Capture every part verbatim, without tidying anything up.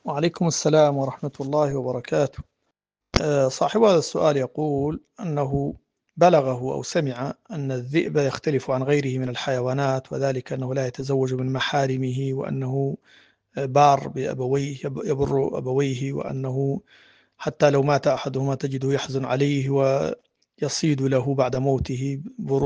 وعليكم السلام ورحمة الله وبركاته. آه، صاحب هذا السؤال يقول أنه بلغه أو سمع أن الذئب يختلف عن غيره من الحيوانات، وذلك أنه لا يتزوج من محارمه، وأنه بار بأبويه يبر أبويه، وأنه حتى لو مات أحدهما تجده يحزن عليه ويصيد له بعد موته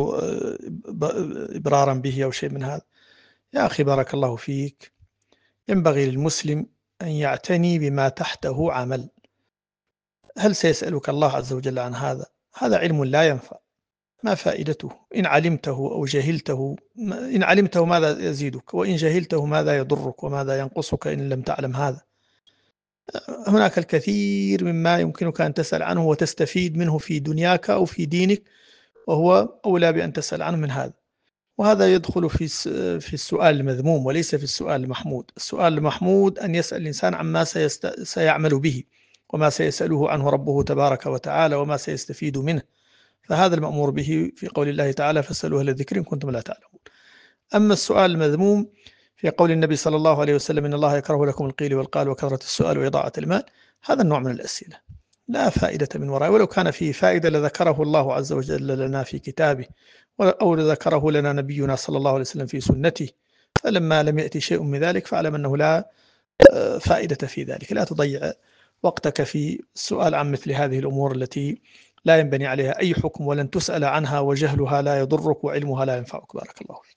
إبرارا به أو شيء من هذا. يا أخي بارك الله فيك، ينبغي للمسلم أن يعتني بما تحته عمل. هل سيسألك الله عز وجل عن هذا؟ هذا علم لا ينفع، ما فائدته إن علمته أو جهلته؟ إن علمته ماذا يزيدك، وإن جهلته ماذا يضرك وماذا ينقصك إن لم تعلم هذا؟ هناك الكثير مما يمكنك أن تسأل عنه وتستفيد منه في دنياك أو في دينك، وهو أولى بأن تسأل عنه من هذا. وهذا يدخل في في السؤال المذموم وليس في السؤال المحمود. السؤال المحمود أن يسأل الإنسان عما سيست... سيعمل به، وما سيسأله عنه ربه تبارك وتعالى، وما سيستفيد منه. فهذا المأمور به في قول الله تعالى: فاسألوا أهل الذكر إن كنتم لا تعلمون. أما السؤال المذموم في قول النبي صلى الله عليه وسلم: إن الله يكره لكم القيل والقال وكثرة السؤال وإضاعة المال. هذا النوع من الأسئلة لا فائدة من وراءه، ولو كان فيه فائدة لذكره الله عز وجل لنا في كتابه، أو ذكره لنا نبينا صلى الله عليه وسلم في سنته. فلما لم يأتي شيء من ذلك فاعلم أنه لا فائدة في ذلك. لا تضيع وقتك في السؤال عن مثل هذه الأمور التي لا ينبني عليها أي حكم، ولن تسأل عنها، وجهلها لا يضرك وعلمها لا ينفعك. بارك الله فيك.